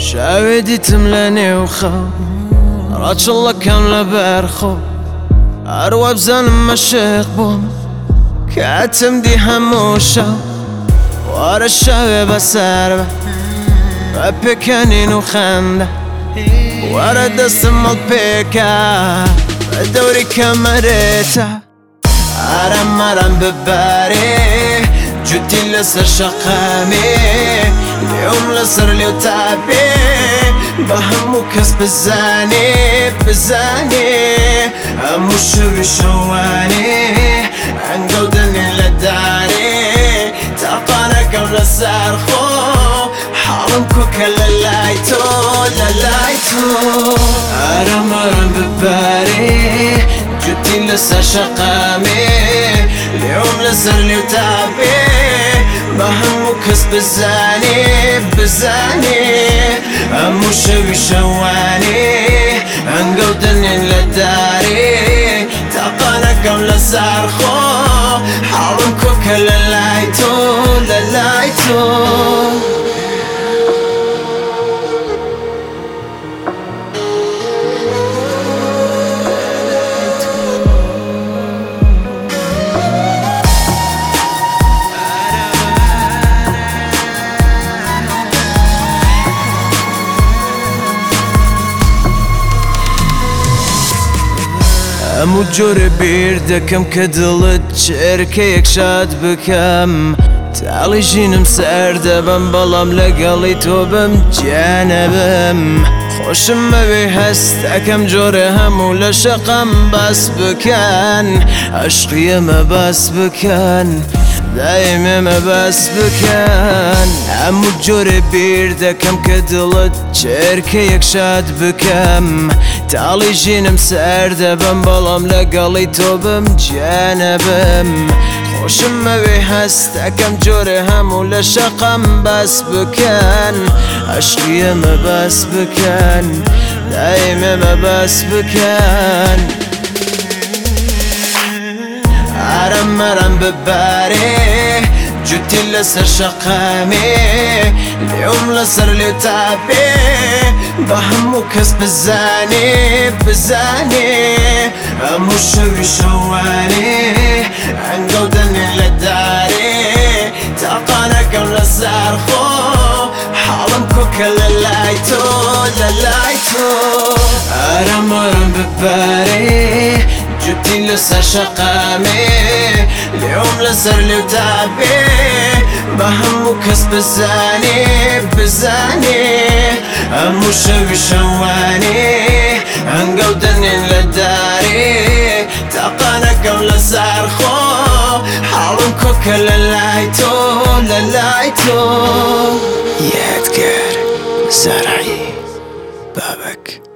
شاوديتم لنيوخا راتش الله كاملة بارخو أروى بزن مشيق بوم كاتم دي هموشا ورا الشباب الساربة بيكانين وخانده ورا دست مالبيكا الدوري كامريتا أرم بباري جدي لسر شقامي اليوم لسر ليو تعبي بهمو كسب بزاني أمو شوي شواني عنقودني للداري تعطانا قبل السارخو حالمكو كلالايتو أرم بباري جدي لسر شقامي اليوم لسر ليو تعبي بهمو كسب بزاني أمو شوي شواني عنقودني للداري تعطانا قبل السارخو حالمكو كلالايتو أمو جوري بيردكم كدلت شركيك شاد بكم تعالي جينم سردبم بلام لقالي توبم جانبم خوشم مبي هستكم جوري همو لشقم بس بكن عشقي ما بس بكن دايما ما بس بكن أمو جوري بيردكم كدلت شركيك شاد بكم تعالي جينم سردبم بلام لقالي توبم جانبم خوشم مبي هستكم جوري همو لشقم بس بكن عشقي ما بس بكن دايما ما بس بكن أرم بباري جدي لسر شقامي اليوم لسر لي تعبي بهمو كسب بزاني أمو شوي شواني عنقودني للداري تعطانا قبل السارخو حالمكو كلالايتو أرم بباري جدي لسر شقامي اليوم لسر لي تعبي بهمو كسب بزاني أمو شوي شواني عنقودني للداري تعطانا قبل السارخو حالمكو كلالايتو يا أدقر زرعي بابك